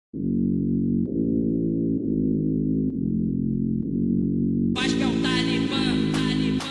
Acho que é o Talibã, Talibã.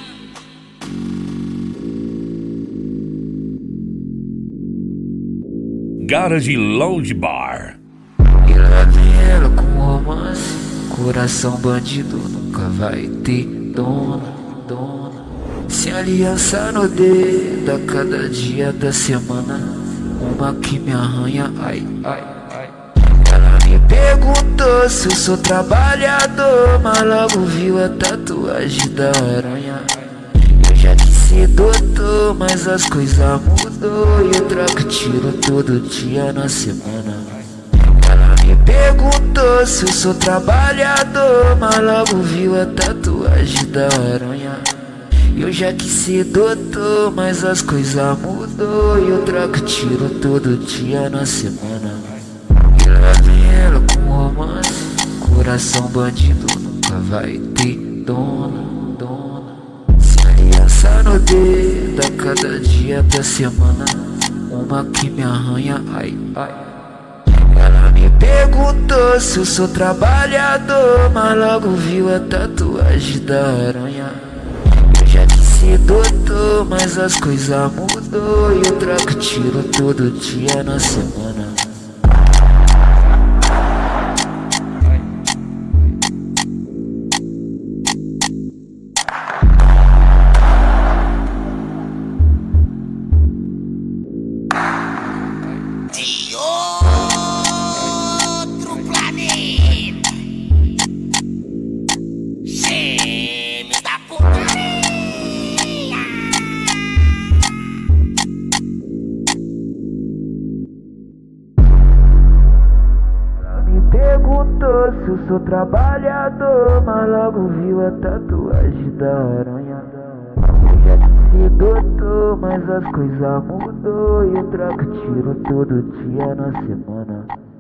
Garage Lounge Bar. E lá vem ela com romance. Coração bandido nunca vai ter dona, dona. Sem aliança no dedo a cada dia da semana. Uma que me arranha, ai, ai, ai. Ela me perguntou se eu sou trabalhador, mas logo viu a tatuagem da aranha. Eu já quis ser doutor, mas as coisas mudou e eu troco tiro todo dia na semana. Ela me perguntou se eu sou trabalhador, mas logo viu a tatuagem da aranha. Eu já quis ser doutor, mas as coisas mudou e eu troco tiro todo dia na semana. E lá vem ela com romance. Coração bandido nunca vai ter dona, dona. Sem aliança no dedo a cada dia da semana. Uma que me arranha, ai, ai. Ela me perguntou se eu sou trabalhador, mas logo viu a tatuagem da aranha. Eu já quis ser doutor, mas as coisas mudou e eu troco tiro todo dia na semana. De outro planeta, gêmeo da putaria. Ela me perguntou se eu sou trabalhador, mas logo viu a tatuagem da aranha. Eu já quis ser doutor, mas as coisas mudou e eu troco tiro todo dia na semana.